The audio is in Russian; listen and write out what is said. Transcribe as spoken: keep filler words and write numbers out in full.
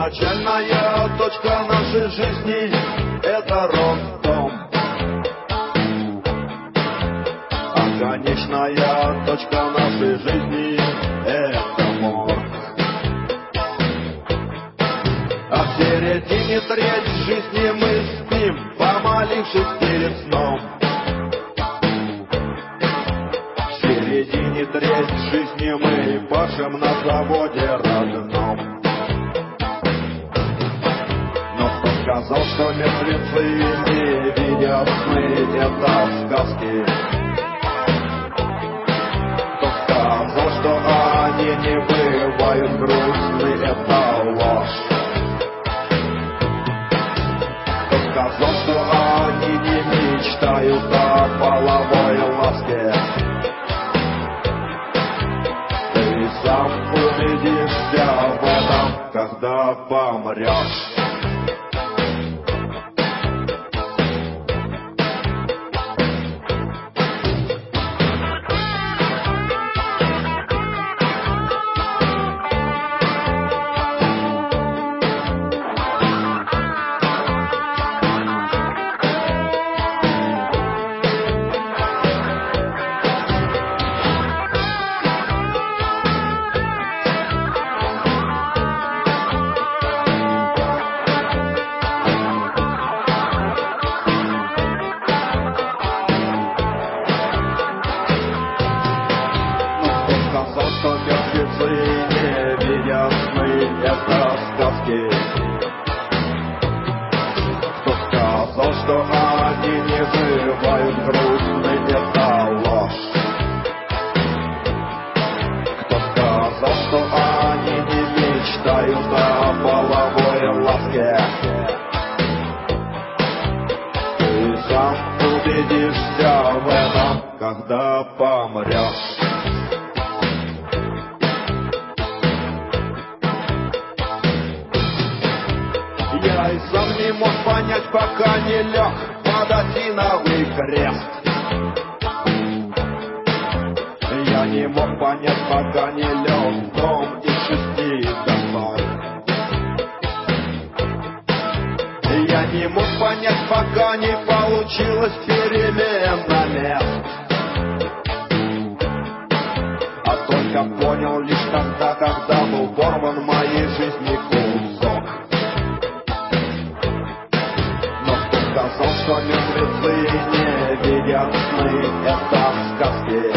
Начальная точка нашей жизни — это роддом, а конечная точка нашей жизни — это морг. А в середине треть жизни мы спим, помолившись перед сном. В середине треть жизни мы пашем на заводе родном. Сказал, что мертвецы не видят сны, это сказки. Кто сказал, что они не бывают грустны, это ложь. Кто сказал, что они не мечтают о половой ласке? Ты сам убедишься в этом, когда помрешь. Что мертвецы не видят сны, это сказки. Кто сказал, что они не бывают грустны, это ложь. Кто сказал, что они не мечтают о половой ласке? Ты сам убедишься в этом, когда помрешь. Я и сам не мог понять, пока не лег под осиновый крест. Я не мог понять, пока не лег в дом из шести домов. Я не мог понять, пока не получилась перемена мест. А только понял лишь тогда, когда был порван в моей жизни кусок. Сказал, что мертвецы не видят сны, это сказки.